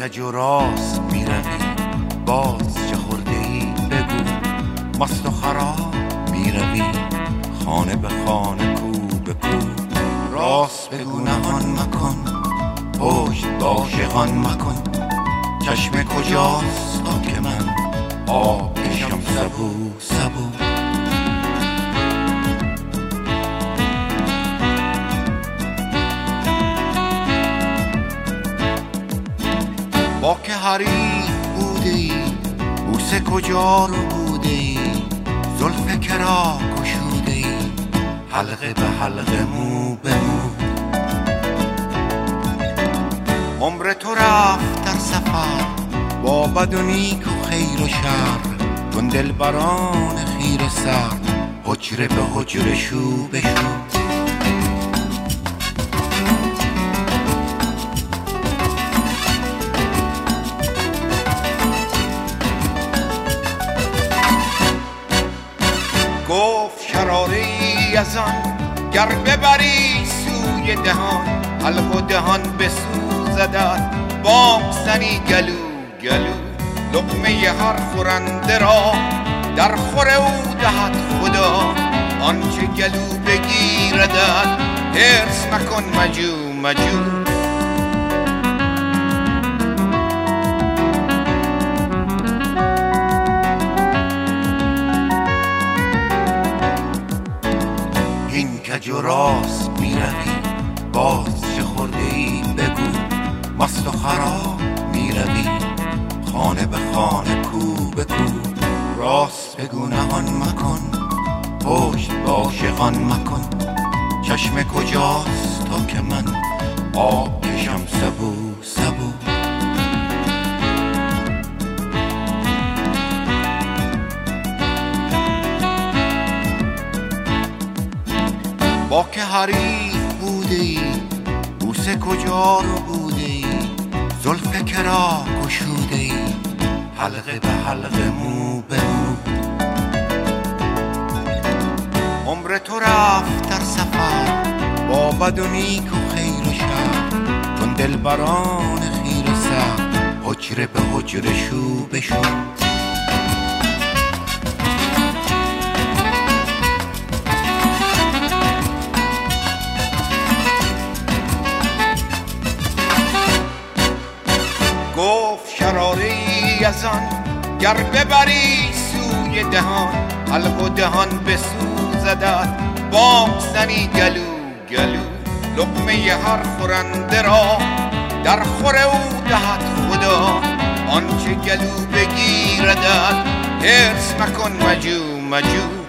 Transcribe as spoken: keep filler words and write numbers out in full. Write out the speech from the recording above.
کج و راست میروی باز چه خورده ای بگو، مست و خراب میروی خانه به خانه کو به کو. راست بگو نهان مکن پشت با عاشقان مکن، چشم کجاست تا که من آب کشم سبو سبو. با که حریف بوده ای بوسه کجا رو بوده ای، زلف کرا کشوده ای حلقه به حلقه مو به مو. عمر تو رفت در سفر با بد و نیک و خیر و شر، چون دلبران خیره سر حجره به حجره شو به شو. گفت شراره ای از آن گر ببری سوی دهان، حلق و دهان به سو زدن بام زنی گلو گلو. لقمه هر خورنده را در خور او دهد خدا، آنچه گلو بگیردد حرص مکن مجو مجو. کج و راست میروی باز چه خورده ای بگو، مست و خراب میروی خانه به خانه کو به کو. راست بگو نهان مکن پشت با عاشقان مکن، چشم کجاست تا که من آب کشم سبو سبو. با که حریف بوده ای بوسه کجا رو بوده ای، زلف کرا کشوده ای حلقه به حلقه مو به مو. عمر تو رفت در سفر با بد و نیک و خیر و شر، چون دلبران خیره سر حجره به حجره شو به شو. گفت شراره ای از آن گر ببری سوی دهان، حلق و دهان به سو زدن بام زنی گلو گلو. لقمه هر خورنده را در خور او دهد خدا، آنچه گلو بگیردد حرص مکن مجو مجو.